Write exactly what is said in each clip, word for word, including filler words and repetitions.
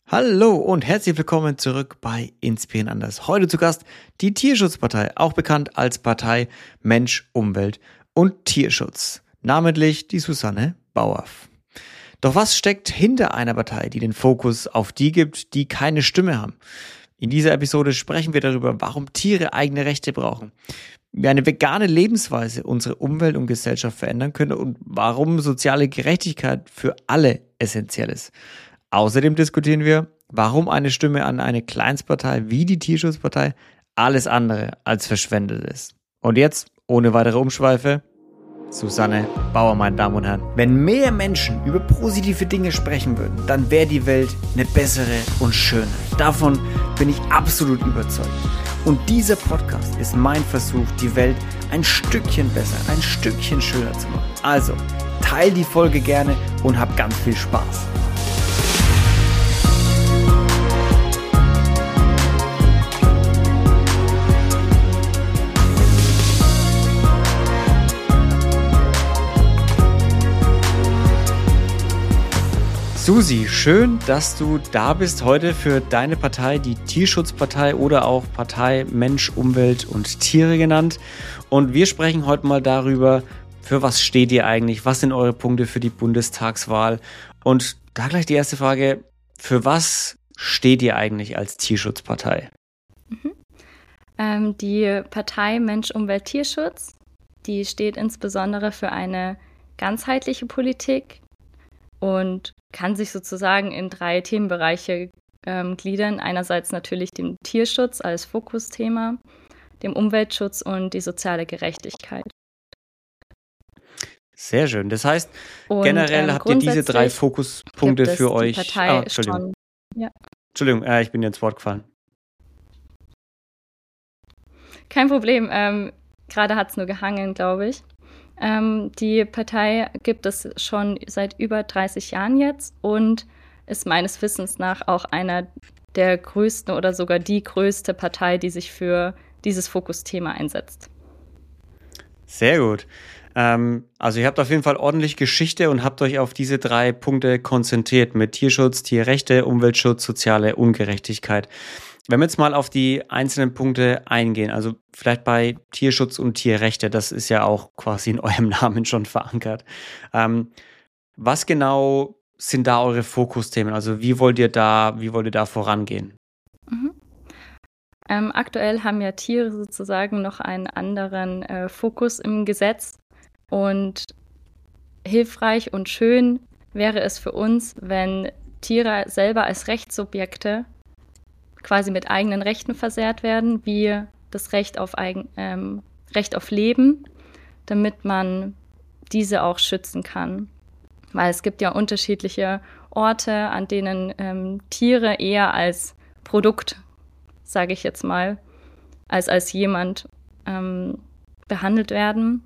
Hallo und herzlich willkommen zurück bei Inspirieren anders. Heute zu Gast die Tierschutzpartei, auch bekannt als Partei Mensch, Umwelt und Tierschutz, namentlich die Susanne Bauer. Doch was steckt hinter einer Partei, die den Fokus auf die gibt, die keine Stimme haben? In dieser Episode sprechen wir darüber, warum Tiere eigene Rechte brauchen, wie eine vegane Lebensweise unsere Umwelt und Gesellschaft verändern könnte und warum soziale Gerechtigkeit für alle essentiell ist. Außerdem diskutieren wir, warum eine Stimme an eine Kleinstpartei wie die Tierschutzpartei alles andere als verschwendet ist. Und jetzt, ohne weitere Umschweife, Susanne Bauer, meine Damen und Herren. Wenn mehr Menschen über positive Dinge sprechen würden, dann wäre die Welt eine bessere und schöner. Davon bin ich absolut überzeugt. Und dieser Podcast ist mein Versuch, die Welt ein Stückchen besser, ein Stückchen schöner zu machen. Also, teil die Folge gerne und hab ganz viel Spaß. Susi, schön, dass du da bist heute für deine Partei, die Tierschutzpartei oder auch Partei Mensch, Umwelt und Tiere genannt. Und wir sprechen heute mal darüber, für was steht ihr eigentlich, was sind eure Punkte für die Bundestagswahl? Und da gleich die erste Frage, für was steht ihr eigentlich als Tierschutzpartei? Mhm. Ähm, die Partei Mensch, Umwelt, Tierschutz, die steht insbesondere für eine ganzheitliche Politik und kann sich sozusagen in drei Themenbereiche ähm, gliedern. Einerseits natürlich dem Tierschutz als Fokusthema, dem Umweltschutz und die soziale Gerechtigkeit. Sehr schön. Das heißt, und, generell ähm, habt ihr diese drei Fokuspunkte gibt es für die euch. Partei Ah, Entschuldigung. schon, ja. Entschuldigung, äh, ich bin dir ins Wort gefallen. Kein Problem. Ähm, gerade hat es nur gehangen, glaube ich. Ähm, die Partei gibt es schon seit über dreißig Jahren jetzt und ist meines Wissens nach auch einer der größten oder sogar die größte Partei, die sich für dieses Fokusthema einsetzt. Sehr gut. Ähm, also ihr habt auf jeden Fall ordentlich Geschichte und habt euch auf diese drei Punkte konzentriert mit Tierschutz, Tierrechte, Umweltschutz, soziale Ungerechtigkeit. Wenn wir jetzt mal auf die einzelnen Punkte eingehen, also vielleicht bei Tierschutz und Tierrechte, das ist ja auch quasi in eurem Namen schon verankert. Ähm, was genau sind da eure Fokusthemen? Also wie wollt ihr da, wie wollt ihr da vorangehen? Mhm. Ähm, aktuell haben ja Tiere sozusagen noch einen anderen äh, Fokus im Gesetz und hilfreich und schön wäre es für uns, wenn Tiere selber als Rechtssubjekte quasi mit eigenen Rechten versehrt werden, wie das Recht auf, eigen, ähm, Recht auf Leben, damit man diese auch schützen kann. Weil es gibt ja unterschiedliche Orte, an denen ähm, Tiere eher als Produkt, sage ich jetzt mal, als als jemand ähm, behandelt werden.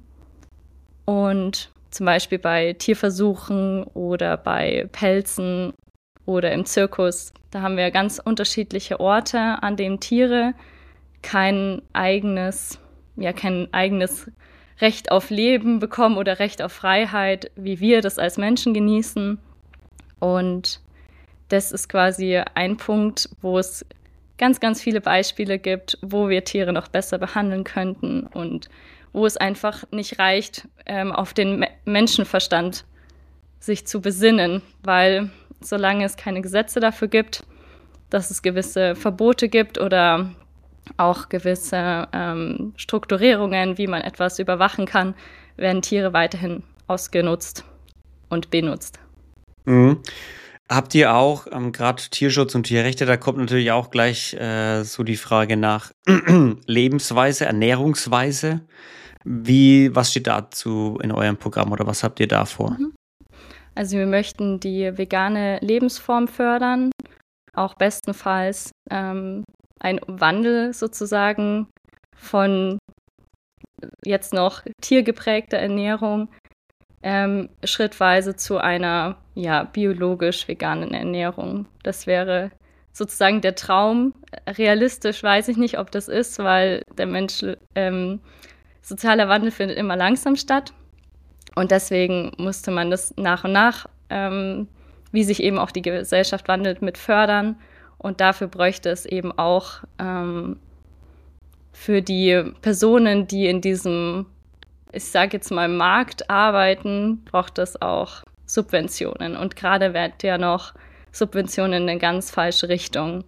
Und zum Beispiel bei Tierversuchen oder bei Pelzen oder im Zirkus, da haben wir ganz unterschiedliche Orte, an denen Tiere kein eigenes, ja, kein eigenes Recht auf Leben bekommen oder Recht auf Freiheit, wie wir das als Menschen genießen. Und das ist quasi ein Punkt, wo es ganz, ganz viele Beispiele gibt, wo wir Tiere noch besser behandeln könnten und wo es einfach nicht reicht, ähm, auf den Me- Menschenverstand sich zu besinnen, weil solange es keine Gesetze dafür gibt, dass es gewisse Verbote gibt oder auch gewisse ähm, Strukturierungen, wie man etwas überwachen kann, werden Tiere weiterhin ausgenutzt und benutzt. Mhm. Habt ihr auch, ähm, gerade Tierschutz und Tierrechte, da kommt natürlich auch gleich äh, so die Frage nach Lebensweise, Ernährungsweise. Wie, was steht dazu in eurem Programm oder was habt ihr da vor? Mhm. Also wir möchten die vegane Lebensform fördern, auch bestenfalls ähm, ein Wandel sozusagen von jetzt noch tiergeprägter Ernährung ähm, schrittweise zu einer ja, biologisch veganen Ernährung. Das wäre sozusagen der Traum. Realistisch weiß ich nicht, ob das ist, weil der Mensch, ähm, sozialer Wandel findet immer langsam statt. Und deswegen musste man das nach und nach ähm, wie sich eben auch die Gesellschaft wandelt, mit fördern. Und dafür bräuchte es eben auch ähm, für die Personen, die in diesem, ich sage jetzt mal, Markt arbeiten, braucht es auch Subventionen. Und gerade wird ja noch Subventionen in eine ganz falsche Richtung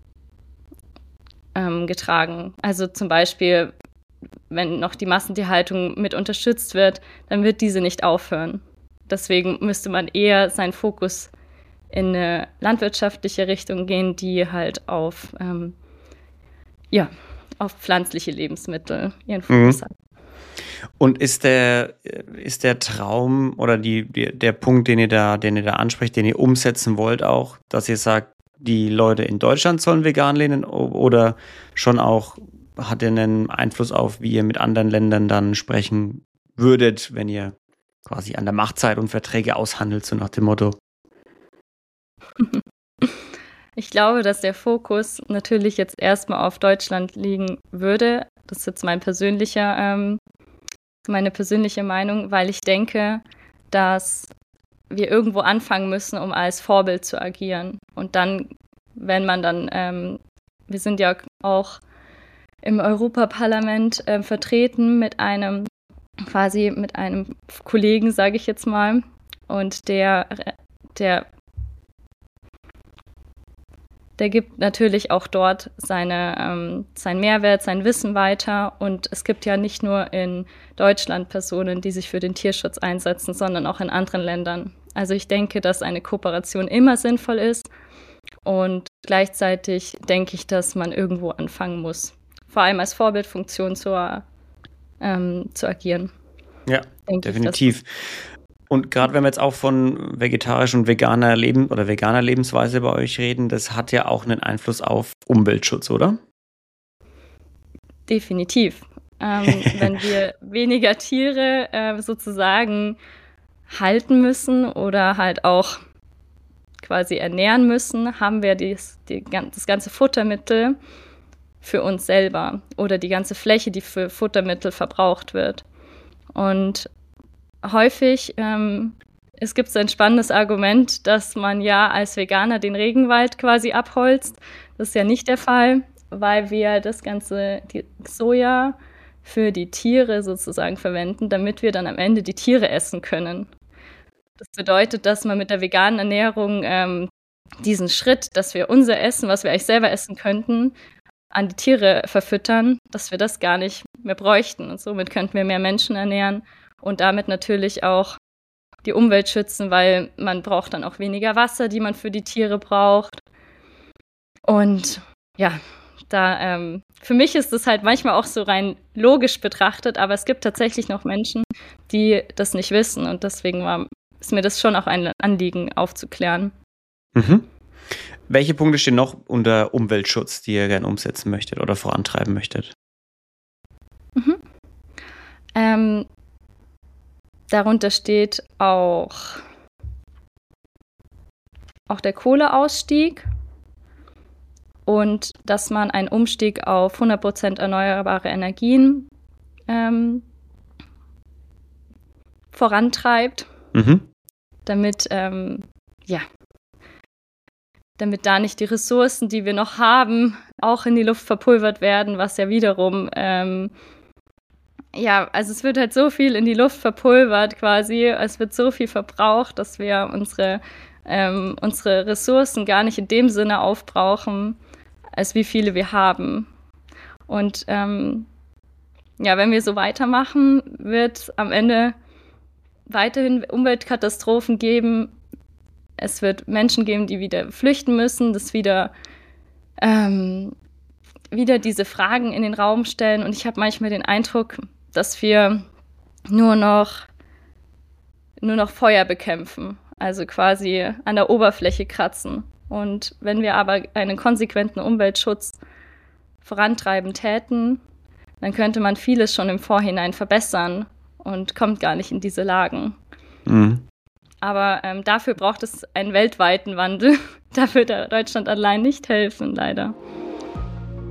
ähm, getragen. Also zum Beispiel, wenn noch die Massentierhaltung mit unterstützt wird, dann wird diese nicht aufhören. Deswegen müsste man eher seinen Fokus in eine landwirtschaftliche Richtung gehen, die halt auf, ähm, ja, auf pflanzliche Lebensmittel ihren Fokus mhm. hat. Und ist der, ist der Traum oder die, die, der Punkt, den ihr da, den ihr da ansprecht, den ihr umsetzen wollt auch, dass ihr sagt, die Leute in Deutschland sollen vegan leben oder schon auch hat er einen Einfluss auf, wie ihr mit anderen Ländern dann sprechen würdet, wenn ihr quasi an der Macht seid und Verträge aushandelt, so nach dem Motto? Ich glaube, dass der Fokus natürlich jetzt erstmal auf Deutschland liegen würde. Das ist jetzt mein persönlicher, ähm, meine persönliche Meinung, weil ich denke, dass wir irgendwo anfangen müssen, um als Vorbild zu agieren. Und dann, wenn man dann, ähm, wir sind ja auch im Europaparlament äh, vertreten mit einem, quasi mit einem Kollegen, sage ich jetzt mal, und der, der Der gibt natürlich auch dort seine, ähm, seinen Mehrwert, sein Wissen weiter. Und es gibt ja nicht nur in Deutschland Personen, die sich für den Tierschutz einsetzen, sondern auch in anderen Ländern. Also ich denke, dass eine Kooperation immer sinnvoll ist. Und gleichzeitig denke ich, dass man irgendwo anfangen muss, vor allem als Vorbildfunktion zu, ähm, zu agieren. Ja, denke definitiv. Ich, Und gerade wenn wir jetzt auch von vegetarisch und veganer Leben oder veganer Lebensweise bei euch reden, das hat ja auch einen Einfluss auf Umweltschutz, oder? Definitiv. Ähm, wenn wir weniger Tiere äh, sozusagen halten müssen oder halt auch quasi ernähren müssen, haben wir dies, die, das ganze Futtermittel für uns selber oder die ganze Fläche, die für Futtermittel verbraucht wird. Und häufig ähm, es gibt so ein spannendes Argument, dass man ja als Veganer den Regenwald quasi abholzt. Das ist ja nicht der Fall, weil wir das ganze die Soja für die Tiere sozusagen verwenden, damit wir dann am Ende die Tiere essen können. Das bedeutet, dass man mit der veganen Ernährung ähm, diesen Schritt, dass wir unser Essen, was wir eigentlich selber essen könnten, an die Tiere verfüttern, dass wir das gar nicht mehr bräuchten. Und somit könnten wir mehr Menschen ernähren und damit natürlich auch die Umwelt schützen, weil man braucht dann auch weniger Wasser, die man für die Tiere braucht. Und ja, da ähm, für mich ist es halt manchmal auch so rein logisch betrachtet, aber es gibt tatsächlich noch Menschen, die das nicht wissen. Und deswegen war, ist mir das schon auch ein Anliegen aufzuklären. Mhm. Welche Punkte stehen noch unter Umweltschutz, die ihr gerne umsetzen möchtet oder vorantreiben möchtet? Mhm. Ähm, darunter steht auch, auch der Kohleausstieg und dass man einen Umstieg auf hundert Prozent erneuerbare Energien ähm, vorantreibt, mhm. damit ähm, ja, damit da nicht die Ressourcen, die wir noch haben, auch in die Luft verpulvert werden, was ja wiederum, ähm, ja, also es wird halt so viel in die Luft verpulvert quasi, es wird so viel verbraucht, dass wir unsere, ähm, unsere Ressourcen gar nicht in dem Sinne aufbrauchen, als wie viele wir haben. Und ähm, ja, wenn wir so weitermachen, wird es am Ende weiterhin Umweltkatastrophen geben. Es wird Menschen geben, die wieder flüchten müssen, das wieder, ähm, wieder diese Fragen in den Raum stellen. Und ich habe manchmal den Eindruck, dass wir nur noch, nur noch Feuer bekämpfen, also quasi an der Oberfläche kratzen. Und wenn wir aber einen konsequenten Umweltschutz vorantreiben täten, dann könnte man vieles schon im Vorhinein verbessern und kommt gar nicht in diese Lagen. Mhm. Aber ähm, dafür braucht es einen weltweiten Wandel. Da wird Deutschland allein nicht helfen, leider.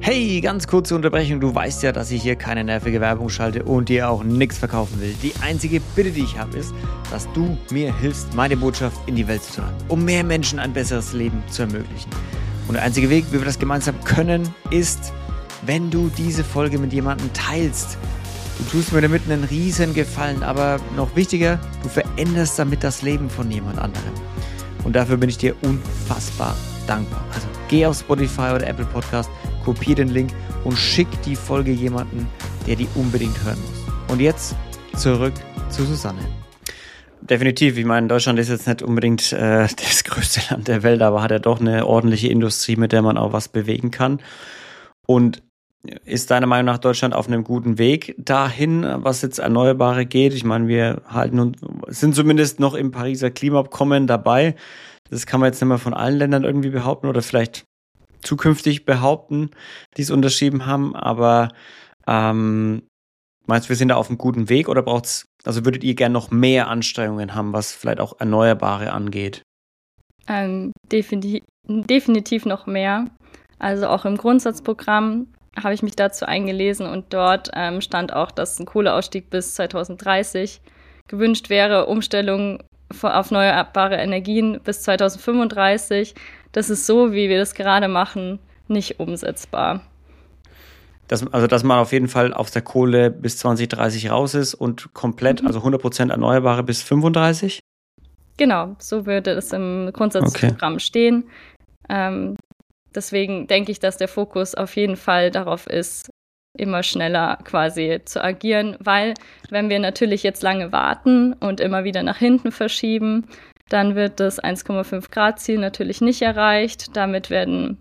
Hey, ganz kurze Unterbrechung. Du weißt ja, dass ich hier keine nervige Werbung schalte und dir auch nichts verkaufen will. Die einzige Bitte, die ich habe, ist, dass du mir hilfst, meine Botschaft in die Welt zu tragen, um mehr Menschen ein besseres Leben zu ermöglichen. Und der einzige Weg, wie wir das gemeinsam können, ist, wenn du diese Folge mit jemandem teilst. Du tust mir damit einen riesen Gefallen, aber noch wichtiger, du veränderst damit das Leben von jemand anderem. Und dafür bin ich dir unfassbar dankbar. Also geh auf Spotify oder Apple Podcast, kopier den Link und schick die Folge jemanden, der die unbedingt hören muss. Und jetzt zurück zu Susanne. Definitiv, ich meine, Deutschland ist jetzt nicht unbedingt äh, das größte Land der Welt, aber hat ja doch eine ordentliche Industrie, mit der man auch was bewegen kann. Und ist deiner Meinung nach Deutschland auf einem guten Weg dahin, was jetzt Erneuerbare geht? Ich meine, wir halten uns, sind zumindest noch im Pariser Klimaabkommen dabei. Das kann man jetzt nicht mehr von allen Ländern irgendwie behaupten oder vielleicht zukünftig behaupten, die es unterschrieben haben. Aber ähm, meinst du, wir sind da auf einem guten Weg oder braucht's, also würdet ihr gerne noch mehr Anstrengungen haben, was vielleicht auch Erneuerbare angeht? Ähm, definitiv, definitiv noch mehr. Also auch im Grundsatzprogramm habe ich mich dazu eingelesen und dort ähm, stand auch, dass ein Kohleausstieg bis zwanzig dreißig gewünscht wäre, Umstellung auf erneuerbare Energien bis zwanzig fünfunddreißig. Das ist so, wie wir das gerade machen, nicht umsetzbar. Das, also, dass man auf jeden Fall aus der Kohle bis zwanzig dreißig raus ist und komplett, mhm. also hundert Prozent Erneuerbare bis fünfunddreißig? Genau, so würde es im Grundsatzprogramm okay. stehen. Ähm, Deswegen denke ich, dass der Fokus auf jeden Fall darauf ist, immer schneller quasi zu agieren, weil wenn wir natürlich jetzt lange warten und immer wieder nach hinten verschieben, dann wird das eins Komma fünf Grad Ziel natürlich nicht erreicht. Damit werden,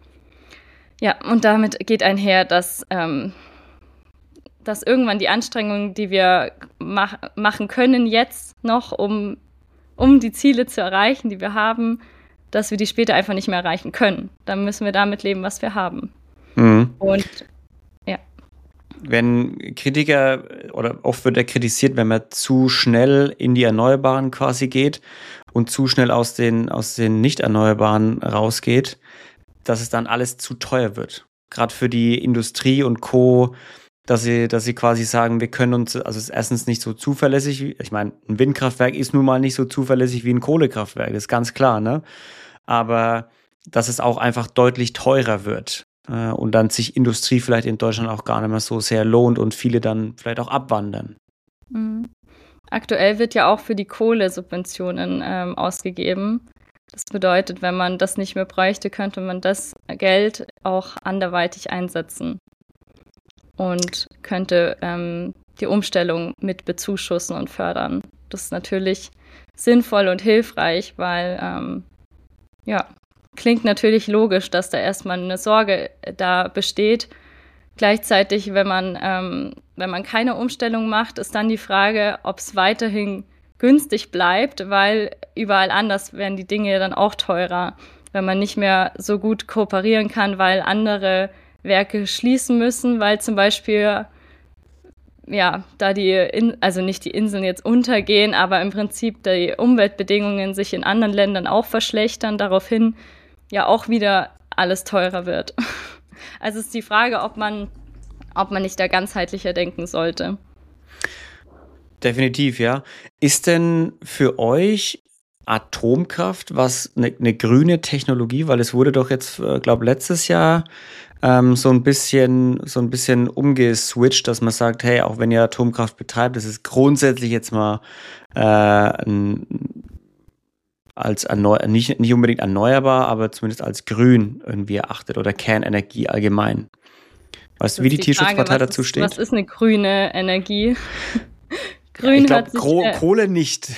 ja, und damit geht einher, dass, ähm, dass irgendwann die Anstrengungen, die wir mach, machen können jetzt noch, um, um die Ziele zu erreichen, die wir haben, dass wir die später einfach nicht mehr erreichen können. Dann müssen wir damit leben, was wir haben. Mhm. Und ja. Wenn Kritiker, oder oft wird er kritisiert, wenn man zu schnell in die Erneuerbaren quasi geht und zu schnell aus den, aus den Nicht-Erneuerbaren rausgeht, dass es dann alles zu teuer wird. Gerade für die Industrie und Co., dass sie, dass sie quasi sagen, wir können uns, also es ist erstens nicht so zuverlässig, wie, ich meine, ein Windkraftwerk ist nun mal nicht so zuverlässig wie ein Kohlekraftwerk, ist ganz klar, ne? Aber dass es auch einfach deutlich teurer wird äh, und dann sich Industrie vielleicht in Deutschland auch gar nicht mehr so sehr lohnt und viele dann vielleicht auch abwandern. Mhm. Aktuell wird ja auch für die Kohle Subventionen ähm, ausgegeben. Das bedeutet, wenn man das nicht mehr bräuchte, könnte man das Geld auch anderweitig einsetzen und könnte ähm, die Umstellung mit bezuschussen und fördern. Das ist natürlich sinnvoll und hilfreich, weil, ähm, ja, klingt natürlich logisch, dass da erstmal eine Sorge da besteht. Gleichzeitig, wenn man, ähm, wenn man keine Umstellung macht, ist dann die Frage, ob es weiterhin günstig bleibt, weil überall anders werden die Dinge dann auch teurer, wenn man nicht mehr so gut kooperieren kann, weil andere Werke schließen müssen, weil zum Beispiel, ja, da die, In- also nicht die Inseln jetzt untergehen, aber im Prinzip die Umweltbedingungen sich in anderen Ländern auch verschlechtern, daraufhin ja auch wieder alles teurer wird. Also ist die Frage, ob man, ob man nicht da ganzheitlicher denken sollte. Definitiv, ja. Ist denn für euch Atomkraft was eine ne grüne Technologie? Weil es wurde doch jetzt, glaube letztes Jahr ähm, so ein bisschen so ein bisschen umgeswitcht, dass man sagt, hey, auch wenn ihr Atomkraft betreibt, das ist grundsätzlich jetzt mal äh, ein, als erneu- nicht, nicht unbedingt erneuerbar, aber zumindest als grün irgendwie erachtet oder Kernenergie allgemein. Weißt du, wie die, die Tierschutzpartei dazu steht? Was ist eine grüne Energie? Grün ja, ich glaube, Gro- äh, Kohle nicht.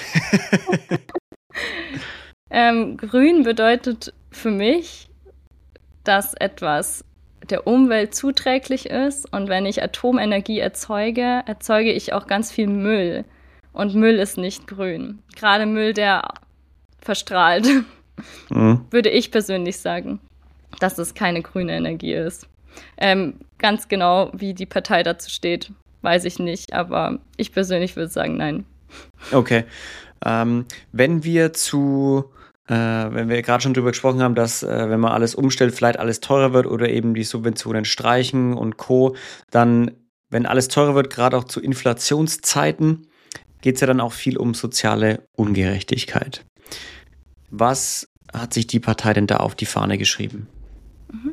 ähm, grün bedeutet für mich, dass etwas der Umwelt zuträglich ist. Und wenn ich Atomenergie erzeuge, erzeuge ich auch ganz viel Müll. Und Müll ist nicht grün. Gerade Müll, der verstrahlt, mhm. würde ich persönlich sagen, dass es keine grüne Energie ist. Ähm, ganz genau, wie die Partei dazu steht, weiß ich nicht, aber ich persönlich würde sagen, nein. Okay. Ähm, wenn wir zu äh, wenn wir gerade schon drüber gesprochen haben, dass äh, wenn man alles umstellt, vielleicht alles teurer wird oder eben die Subventionen streichen und Co., dann, wenn alles teurer wird, gerade auch zu Inflationszeiten, geht es ja dann auch viel um soziale Ungerechtigkeit. Was hat sich die Partei denn da auf die Fahne geschrieben? Mhm.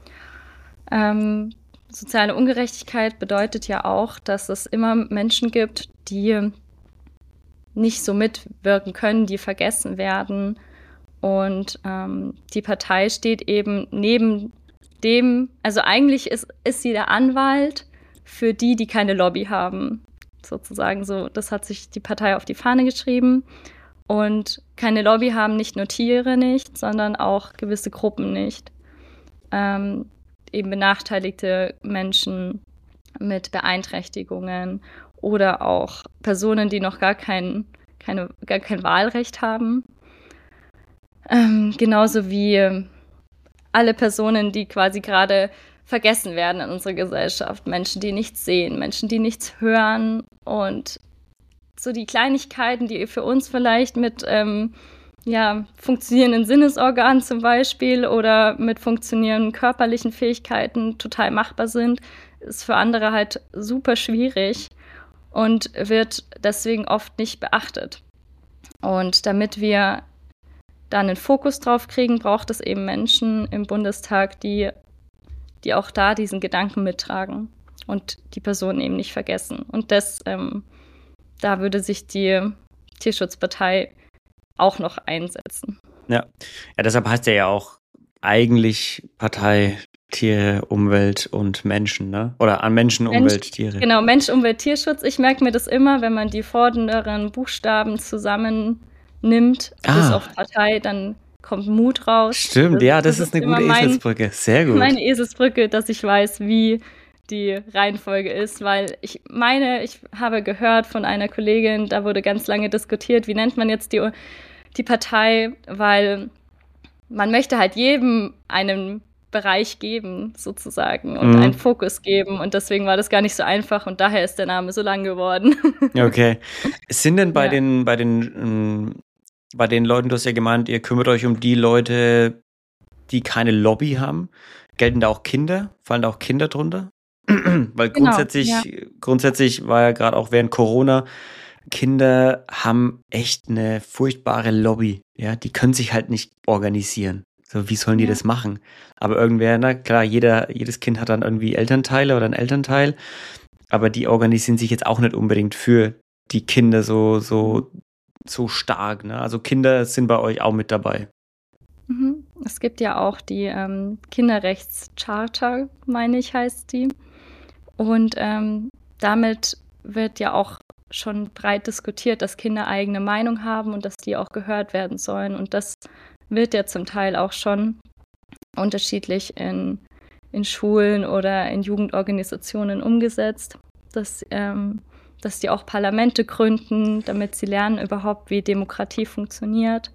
Ähm, soziale Ungerechtigkeit bedeutet ja auch, dass es immer Menschen gibt, die nicht so mitwirken können, die vergessen werden. Und ähm, die Partei steht eben neben dem, also eigentlich ist, ist sie der Anwalt für die, die keine Lobby haben, sozusagen. So, das hat sich die Partei auf die Fahne geschrieben. Und keine Lobby haben nicht nur Tiere nicht, sondern auch gewisse Gruppen nicht. Ähm, eben benachteiligte Menschen mit Beeinträchtigungen oder auch Personen, die noch gar kein, keine, gar kein Wahlrecht haben. Ähm, genauso wie alle Personen, die quasi gerade vergessen werden in unserer Gesellschaft. Menschen, die nichts sehen, Menschen, die nichts hören und so die Kleinigkeiten, die für uns vielleicht mit ähm, ja, funktionierenden Sinnesorganen zum Beispiel oder mit funktionierenden körperlichen Fähigkeiten total machbar sind, ist für andere halt super schwierig und wird deswegen oft nicht beachtet. Und damit wir da einen Fokus drauf kriegen, braucht es eben Menschen im Bundestag, die, die auch da diesen Gedanken mittragen und die Personen eben nicht vergessen. Und das, ähm, da würde sich die Tierschutzpartei auch noch einsetzen. Ja, ja, deshalb heißt er ja auch eigentlich Partei Tiere, Umwelt und Menschen, ne? Oder an Menschen, Mensch, Umwelt, Tiere. Genau, Mensch, Umwelt, Tierschutz. Ich merke mir das immer, wenn man die vorderen Buchstaben zusammennimmt, ah. bis auf Partei, dann kommt Mut raus. Stimmt, das, ja, das, das ist eine gute mein, Eselsbrücke. Sehr gut. Meine Eselsbrücke, dass ich weiß, wie die Reihenfolge ist, weil ich meine, ich habe gehört von einer Kollegin, da wurde ganz lange diskutiert, wie nennt man jetzt die, die Partei, weil man möchte halt jedem einen Bereich geben, sozusagen, und mhm. einen Fokus geben. Und deswegen war das gar nicht so einfach und daher ist der Name so lang geworden. Okay. Sind denn bei ja. den, bei den, ähm, bei den Leuten, du hast ja gemeint, ihr kümmert euch um die Leute, die keine Lobby haben. Gelten da auch Kinder? Fallen da auch Kinder drunter? Weil genau, grundsätzlich, ja. grundsätzlich war ja gerade auch während Corona, Kinder haben echt eine furchtbare Lobby. Ja, die können sich halt nicht organisieren. So, wie sollen die ja. das machen? Aber irgendwer, na klar, jeder, jedes Kind hat dann irgendwie Elternteile oder einen Elternteil, aber die organisieren sich jetzt auch nicht unbedingt für die Kinder so, so, so stark. Ne? Also Kinder sind bei euch auch mit dabei. Mhm. Es gibt ja auch die ähm, Kinderrechtscharta, meine ich, heißt die. Und ähm, damit wird ja auch schon breit diskutiert, dass Kinder eigene Meinung haben und dass die auch gehört werden sollen. Und das wird ja zum Teil auch schon unterschiedlich in, in Schulen oder in Jugendorganisationen umgesetzt, dass, ähm, dass die auch Parlamente gründen, damit sie lernen überhaupt, wie Demokratie funktioniert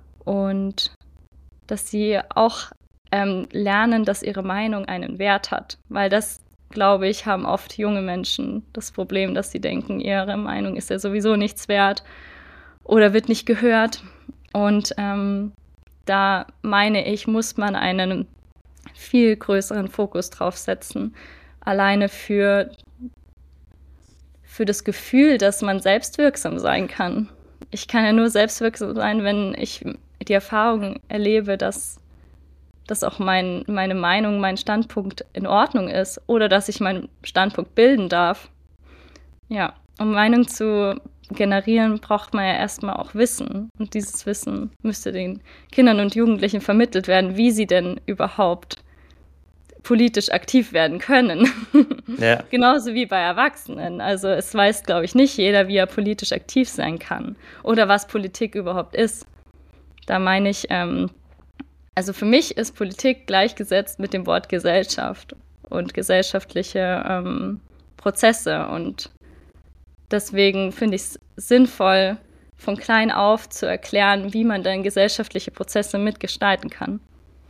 und dass sie auch ähm, lernen, dass ihre Meinung einen Wert hat, weil das, glaube ich, haben oft junge Menschen das Problem, dass sie denken, ihre Meinung ist ja sowieso nichts wert oder wird nicht gehört. Und ähm, da meine ich, muss man einen viel größeren Fokus drauf setzen, alleine für, für das Gefühl, dass man selbstwirksam sein kann. Ich kann ja nur selbstwirksam sein, wenn ich die Erfahrung erlebe, dass dass auch mein, meine Meinung, mein Standpunkt in Ordnung ist oder dass ich meinen Standpunkt bilden darf. Ja, um Meinung zu generieren, braucht man ja erstmal auch Wissen. Und dieses Wissen müsste den Kindern und Jugendlichen vermittelt werden, wie sie denn überhaupt politisch aktiv werden können. Ja. Genauso wie bei Erwachsenen. Also es weiß, glaube ich, nicht jeder, wie er politisch aktiv sein kann oder was Politik überhaupt ist. Da meine ich, ähm, also für mich ist Politik gleichgesetzt mit dem Wort Gesellschaft und gesellschaftliche ähm, Prozesse. Und deswegen finde ich es sinnvoll, von klein auf zu erklären, wie man dann gesellschaftliche Prozesse mitgestalten kann.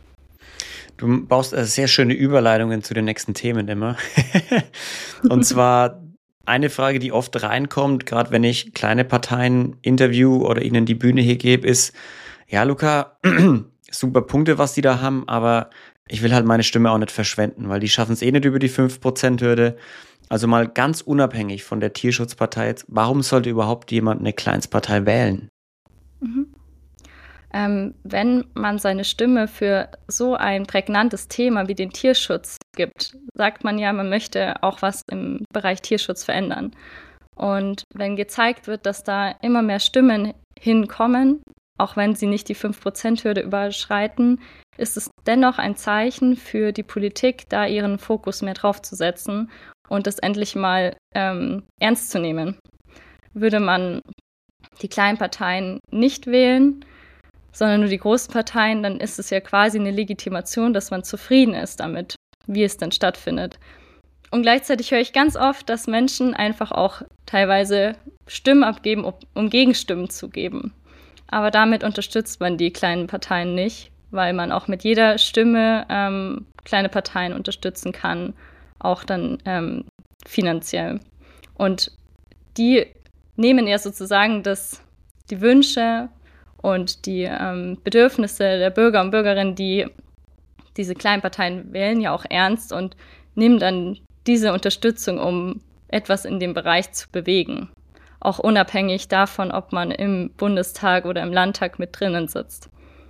Du baust also sehr schöne Überleitungen zu den nächsten Themen immer. Und zwar eine Frage, die oft reinkommt, gerade wenn ich kleine Parteien interview oder ihnen die Bühne hier gebe, ist, Ja, Luca, super Punkte, was die da haben, aber ich will halt meine Stimme auch nicht verschwenden, weil die schaffen es eh nicht über die fünf Prozent Hürde. Also mal ganz unabhängig von der Tierschutzpartei jetzt, warum sollte überhaupt jemand eine Kleinstpartei wählen? Mhm. Ähm, wenn man seine Stimme für so ein prägnantes Thema wie den Tierschutz gibt, sagt man ja, man möchte auch was im Bereich Tierschutz verändern. Und wenn gezeigt wird, dass da immer mehr Stimmen hinkommen, auch wenn sie nicht die fünf Prozent Hürde überschreiten, ist es dennoch ein Zeichen für die Politik, da ihren Fokus mehr drauf zu setzen und das endlich mal ähm, ernst zu nehmen. Würde man die kleinen Parteien nicht wählen, sondern nur die großen Parteien, dann ist es ja quasi eine Legitimation, dass man zufrieden ist damit, wie es denn stattfindet. Und gleichzeitig höre ich ganz oft, dass Menschen einfach auch teilweise Stimmen abgeben, um Gegenstimmen zu geben. Aber damit unterstützt man die kleinen Parteien nicht, weil man auch mit jeder Stimme ähm, kleine Parteien unterstützen kann, auch dann ähm, finanziell. Und die nehmen ja sozusagen das, die Wünsche und die ähm, Bedürfnisse der Bürger und Bürgerinnen, die diese kleinen Parteien wählen, ja auch ernst und nehmen dann diese Unterstützung, um etwas in dem Bereich zu bewegen. Auch unabhängig davon, ob man im Bundestag oder im Landtag mit drinnen sitzt.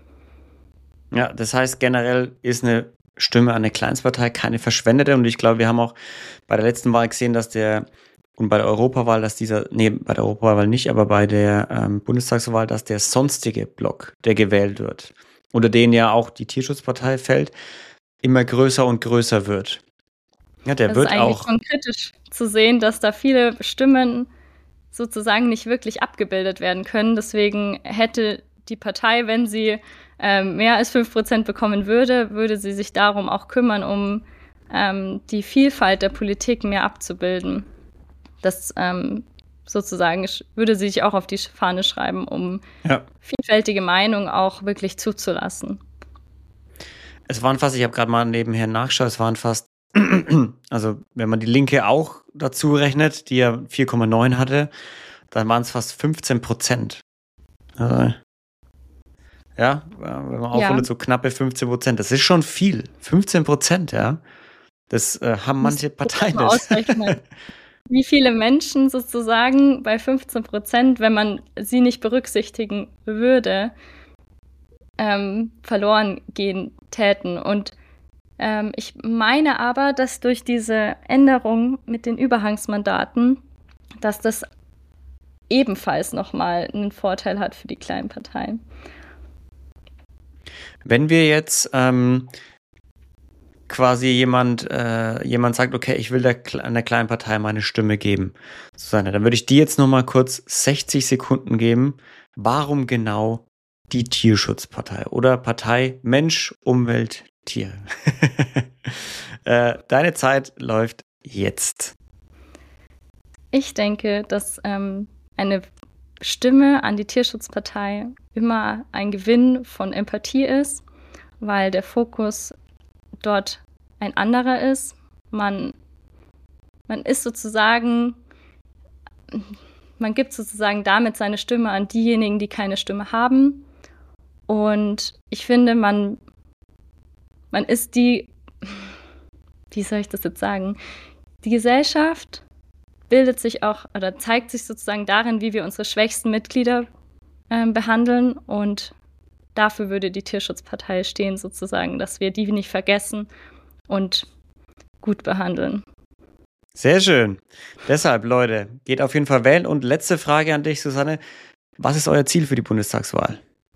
Ja, das heißt, generell ist eine Stimme an eine Kleinstpartei keine verschwendete. Und ich glaube, wir haben auch bei der letzten Wahl gesehen, dass der, und bei der Europawahl, dass dieser, nee, bei der Europawahl nicht, aber bei der ähm, Bundestagswahl, dass der sonstige Block, der gewählt wird, unter den ja auch die Tierschutzpartei fällt, immer größer und größer wird. Ja, der das wird ist eigentlich auch schon kritisch zu sehen, dass da viele Stimmen sozusagen nicht wirklich abgebildet werden können. Deswegen hätte die Partei, wenn sie ähm, mehr als fünf Prozent bekommen würde, würde sie sich darum auch kümmern, um ähm, die Vielfalt der Politik mehr abzubilden. Das ähm, sozusagen würde sie sich auch auf die Fahne schreiben, um ja. vielfältige Meinungen auch wirklich zuzulassen. Es waren fast, ich habe gerade mal nebenher nachgeschaut, es waren fast, also wenn man die Linke auch dazu rechnet, die ja vier Komma neun hatte, dann waren es fast fünfzehn Prozent. Also, ja, wenn man aufrundet, ja. So knappe fünfzehn Prozent. Das ist schon viel. fünfzehn Prozent, ja. Das äh, haben manche Parteien nicht. Ausrechnen, wie viele Menschen sozusagen bei fünfzehn Prozent, wenn man sie nicht berücksichtigen würde, ähm, verloren gehen täten. Und ähm, ich meine aber, dass durch diese Änderung mit den Überhangsmandaten, dass das ebenfalls nochmal einen Vorteil hat für die kleinen Parteien. Wenn wir jetzt ähm, quasi jemand, äh, jemand sagt, okay, ich will der, einer kleinen Partei meine Stimme geben, Susanne, dann würde ich dir jetzt nochmal kurz sechzig Sekunden geben. Warum genau die Tierschutzpartei oder Partei Mensch, Umwelt, Tiere? äh, deine Zeit läuft jetzt. Ich denke, dass ähm, eine Stimme an die Tierschutzpartei immer ein Gewinn von Empathie ist, weil der Fokus dort ein anderer ist. Man, man ist sozusagen, man gibt sozusagen damit seine Stimme an diejenigen, die keine Stimme haben. Und ich finde, man, man ist die, wie soll ich das jetzt sagen, die Gesellschaft bildet sich auch oder zeigt sich sozusagen darin, wie wir unsere schwächsten Mitglieder äh, behandeln. Und dafür würde die Tierschutzpartei stehen, sozusagen, dass wir die nicht vergessen und gut behandeln. Sehr schön. Deshalb, Leute, geht auf jeden Fall wählen. Und letzte Frage an dich, Susanne. Was ist euer Ziel für die Bundestagswahl?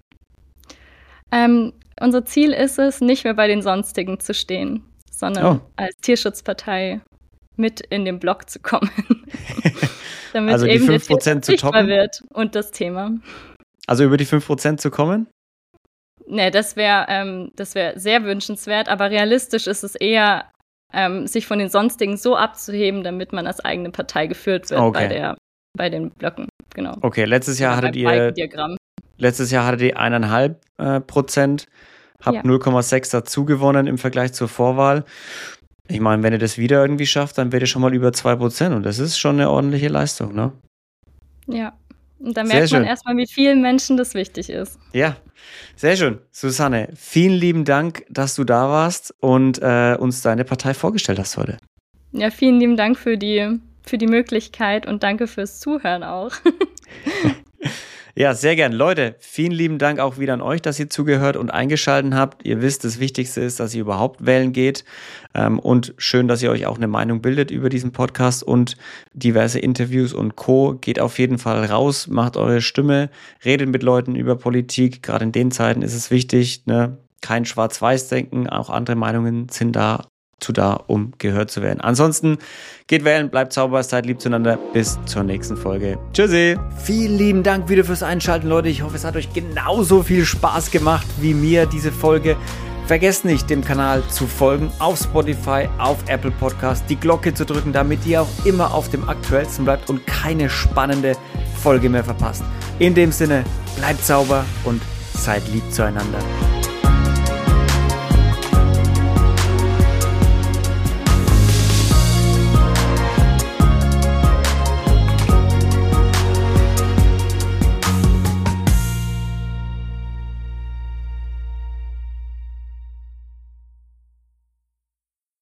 Ähm, unser Ziel ist es, nicht mehr bei den Sonstigen zu stehen, sondern oh. als Tierschutzpartei mit in den Block zu kommen. Damit also die eben fünf Prozent zu toppen wird und das Thema. Also über die fünf Prozent zu kommen? Ne, das wäre ähm, das wär sehr wünschenswert, aber realistisch ist es eher, ähm, sich von den Sonstigen so abzuheben, damit man als eigene Partei geführt wird okay. bei, der, bei den Blöcken. Genau. Okay, letztes Jahr hattet ihr letztes Jahr hattet ihr eineinhalb äh, Prozent, habt ja. null Komma sechs dazu gewonnen im Vergleich zur Vorwahl. Ich meine, wenn ihr das wieder irgendwie schafft, dann werdet ihr schon mal über zwei Prozent und das ist schon eine ordentliche Leistung, ne? Ja, Und da merkt man erstmal, wie vielen Menschen das wichtig ist. Ja, sehr schön. Susanne, vielen lieben Dank, dass du da warst und äh, uns deine Partei vorgestellt hast heute. Ja, vielen lieben Dank für die, für die Möglichkeit und danke fürs Zuhören auch. Ja, sehr gern. Leute, vielen lieben Dank auch wieder an euch, dass ihr zugehört und eingeschaltet habt. Ihr wisst, das Wichtigste ist, dass ihr überhaupt wählen geht. Ähm, und schön, dass ihr euch auch eine Meinung bildet über diesen Podcast und diverse Interviews und Co. Geht auf jeden Fall raus, macht eure Stimme, redet mit Leuten über Politik. Gerade in den Zeiten ist es wichtig, ne? Kein Schwarz-Weiß-Denken, auch andere Meinungen sind da. zu da, um gehört zu werden. Ansonsten geht wählen, bleibt sauber, seid lieb zueinander. Bis zur nächsten Folge. Tschüssi. Vielen lieben Dank wieder fürs Einschalten, Leute. Ich hoffe, es hat euch genauso viel Spaß gemacht wie mir diese Folge. Vergesst nicht, dem Kanal zu folgen auf Spotify, auf Apple Podcast, die Glocke zu drücken, damit ihr auch immer auf dem Aktuellsten bleibt und keine spannende Folge mehr verpasst. In dem Sinne, bleibt sauber und seid lieb zueinander.